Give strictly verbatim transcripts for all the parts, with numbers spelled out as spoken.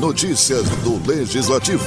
Notícias do Legislativo.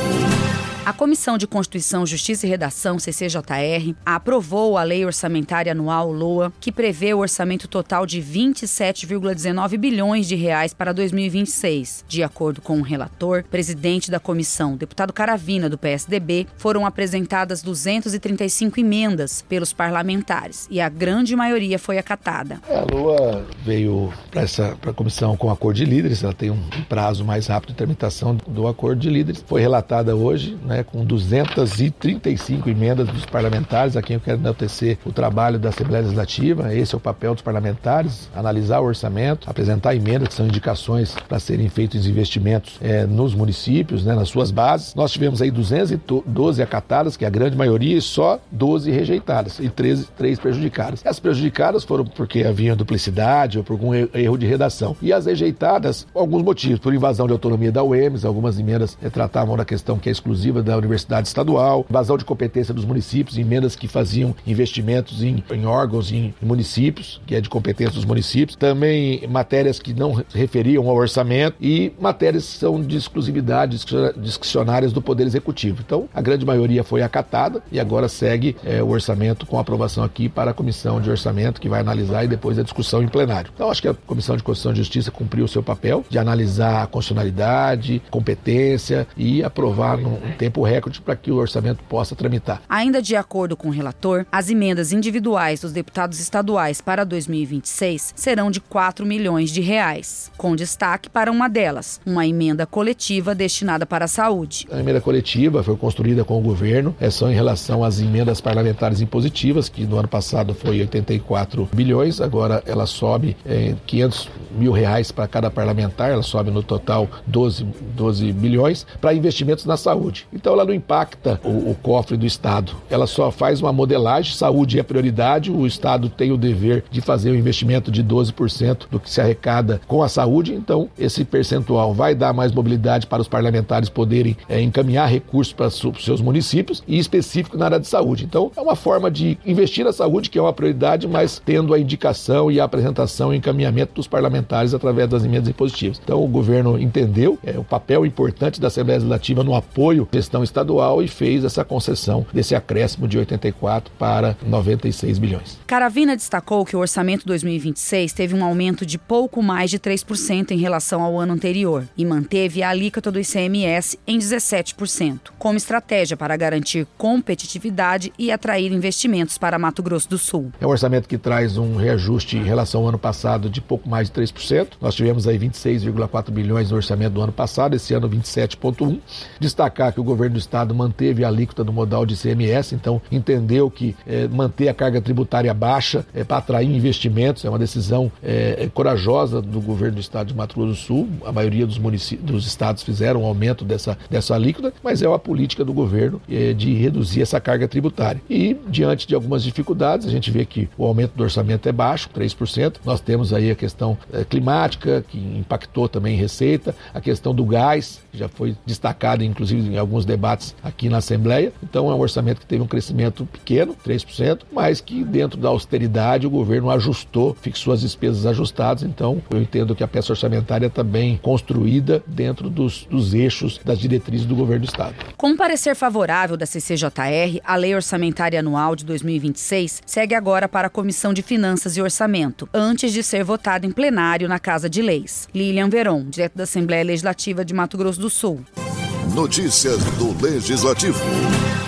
A Comissão de Constituição, Justiça e Redação, C C J R, aprovou a Lei Orçamentária Anual, L O A, que prevê o orçamento total de vinte e sete vírgula dezenove bilhões de reais para dois mil e vinte e seis. De acordo com o relator, presidente da comissão, deputado Caravina, do P S D B, foram apresentadas duzentas e trinta e cinco emendas pelos parlamentares e a grande maioria foi acatada. A L O A veio para a comissão com acordo de líderes, ela tem um prazo mais rápido de tramitação do acordo de líderes. Foi relatada hoje, né, com duzentas e trinta e cinco emendas dos parlamentares, a quem eu quero enaltecer o trabalho da Assembleia Legislativa. Esse é o papel dos parlamentares, analisar o orçamento, apresentar emendas, que são indicações para serem feitos investimentos é, nos municípios, né, nas suas bases. Nós tivemos aí duzentas e doze acatadas, que é a grande maioria, e só doze rejeitadas, e treze, três prejudicadas. As prejudicadas foram porque havia duplicidade ou por algum erro de redação. E as rejeitadas, alguns motivos, por invasão de autonomia da U E M S, algumas emendas é, tratavam da questão que é exclusiva da Universidade Estadual, invasão de competência dos municípios, emendas que faziam investimentos em, em órgãos, em, em municípios, que é de competência dos municípios, também matérias que não referiam ao orçamento e matérias que são de exclusividade discricionárias do Poder Executivo. Então, a grande maioria foi acatada e agora segue é, o orçamento com aprovação aqui para a Comissão de Orçamento, que vai analisar e depois a discussão em plenário. Então, acho que a Comissão de Constituição e Justiça cumpriu o seu papel de analisar a constitucionalidade, competência e aprovar num tempo recorde para que o orçamento possa tramitar. Ainda de acordo com o relator, as emendas individuais dos deputados estaduais para dois mil e vinte e seis serão de quatro milhões de reais, com destaque para uma delas, uma emenda coletiva destinada para a saúde. A emenda coletiva foi construída com o governo, é só em relação às emendas parlamentares impositivas, que no ano passado foi oitenta e quatro bilhões, agora ela sobe é, quinhentos mil reais para cada parlamentar, ela sobe no total doze bilhões para investimentos na saúde. Então ela não impacta o, o cofre do Estado, ela só faz uma modelagem, saúde é prioridade, o Estado tem o dever de fazer um investimento de doze por cento do que se arrecada com a saúde, então esse percentual vai dar mais mobilidade para os parlamentares poderem é, encaminhar recursos para os seus municípios e específico na área de saúde. Então é uma forma de investir na saúde, que é uma prioridade, mas tendo a indicação e a apresentação e encaminhamento dos parlamentares através das emendas impositivas. Então o governo entendeu é, o papel importante da Assembleia Legislativa no apoio à gestão estadual e fez essa concessão desse acréscimo de oitenta e quatro para noventa e seis bilhões. Caravina destacou que o orçamento dois mil e vinte e seis teve um aumento de pouco mais de três por cento em relação ao ano anterior e manteve a alíquota do I C M S em dezessete por cento, como estratégia para garantir competitividade e atrair investimentos para Mato Grosso do Sul. É um orçamento que traz um reajuste em relação ao ano passado de pouco mais de três por cento. Nós tivemos aí vinte e seis vírgula quatro bilhões no orçamento do ano passado, esse ano vinte e sete vírgula um. Destacar que o governo do Estado manteve a alíquota do modal de I C M S, então entendeu que é, manter a carga tributária baixa é, para atrair investimentos é uma decisão é, é, corajosa do governo do Estado de Mato Grosso do Sul. A maioria dos municípios, dos estados fizeram um aumento dessa, dessa alíquota, mas é uma política do governo é, de reduzir essa carga tributária. E diante de algumas dificuldades, a gente vê que o aumento do orçamento é baixo, três por cento. Nós temos aí a questão é, climática, que impactou também em receita, a questão do gás, que já foi destacada inclusive em alguns debates aqui na Assembleia. Então é um orçamento que teve um crescimento pequeno, três por cento, mas que dentro da austeridade o governo ajustou, fixou as despesas ajustadas. Então eu entendo que a peça orçamentária está bem construída dentro dos, dos eixos das diretrizes do governo do Estado. Com um parecer favorável da C C J R, a Lei Orçamentária Anual de dois mil e vinte e seis segue agora para a Comissão de Finanças e Orçamento, antes de ser votada em plenário na Casa de Leis. Lilian Veron, direto da Assembleia Legislativa de Mato Grosso do Sul. Notícias do Legislativo.